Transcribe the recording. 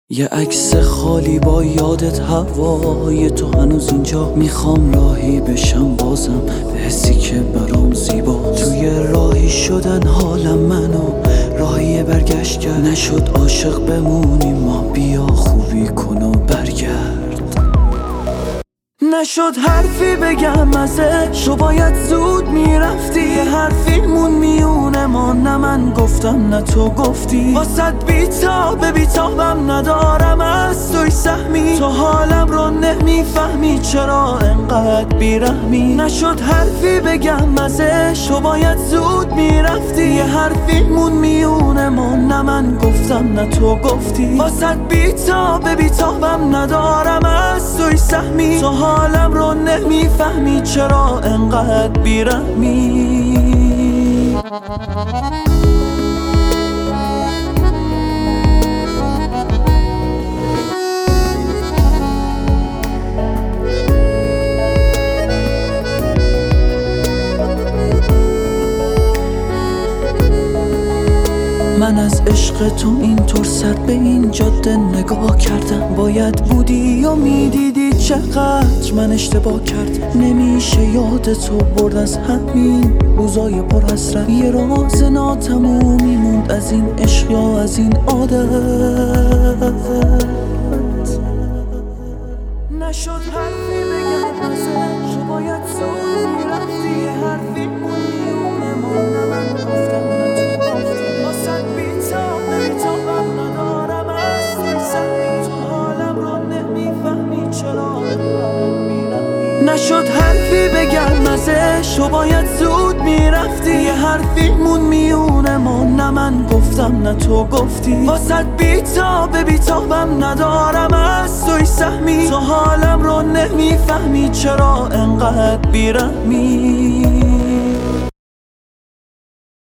یه عکس خالی با یادت هوای تو هنوز اینجا. میخوام راهی بشم بازم به حسی که برام زیبا. توی راهی شدن حالم منو راهی برگشت کرد. نشد عاشق بمونیم ما، بیا خوبی کن و برگرد. نشد حرفی بگم ازش، تو باید زود میرفتی. یه حرفی مون میونه ما، نه من گفتم نه تو گفتی. واسد بیتابم ندارم از توی سهمی. تو حالم رو نمیفهمی چرا انقدر بیرحمی. نشد حرفی بگم ازش، تو باید زود میرفتی. یه حرفی مون میونه ما، نه من گفتم نه تو گفتی. واسد بیتابم ندارم از توی سهمی. تو حالم رو نمیفهمی چرا انقدر بیرحمی. من از عشق تو اینطور سر به این جاده نگاه کردم. باید بودی و میدیدی چقدر من اشتباه کردم. نمیشه یاد تو برد از همین روزای پر حسرت. یه راز ناتمومی موند از این عشق یا از این عادت. نشد حرفی بگم ازش، تو باید زود میرفتی. یه حرفی مون میونه ما، نه من گفتم نه تو گفتی. واسد بیتابم ندارم از توی سهمی. تو حالم رو نمیفهمی چرا میرم. نشد حرفی بگم ازش، تو باید زود میرفتی. یه حرفی مون میونه ما، نه من گفتم نه تو گفتی. واسد بیتابم ندارم از توی سهمی. تو حالم رو نمیفهمی چرا انقدر بیرحمی.